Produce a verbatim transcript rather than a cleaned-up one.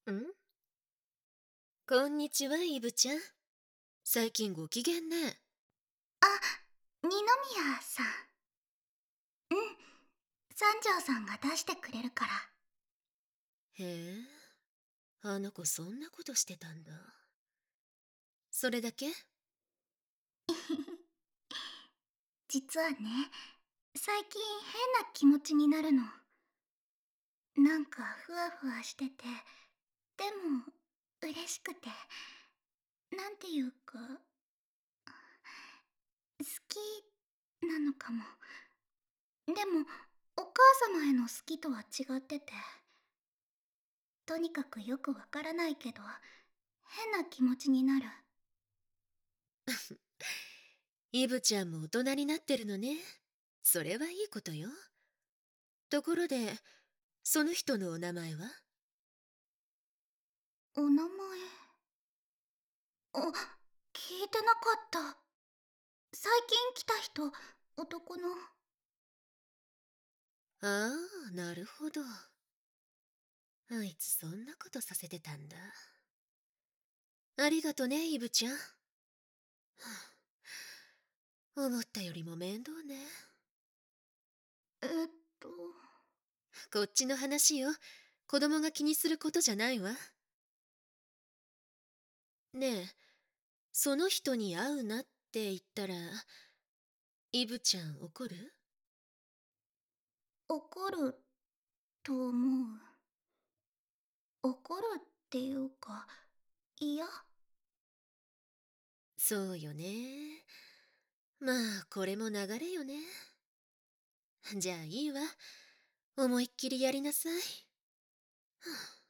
んこんにちは、イブちゃん。最近ご機嫌ね。 あ、二宮さん。うん、三条さんが出してくれるから。 へえ、あの子そんなことしてたんだ。それだけ？ 実はね、最近変な気持ちになるの。なんかふわふわしてて、でも嬉しくて、なんていうか、好きなのかも。でも、お母様への好きとは違ってて、とにかくよくわからないけど、変な気持ちになる。 イブちゃんも大人になってるのね。それはいいことよ。ところで、その人のお名前は？ お名前。あ、聞いてなかった。最近来た人、男の。 ああ、なるほど。あいつそんなことさせてたんだ。ありがとね、イブちゃん。はあ、思ったよりも面倒ね。 えっと、 こっちの話よ。子供が気にすることじゃないわ。ねえ、その人に会うなって言ったら、イブちゃん怒る？ 怒ると思う。怒るっていうか、嫌。 そうよね。まあ、これも流れよね。じゃあいいわ。思いっきりやりなさい。はあ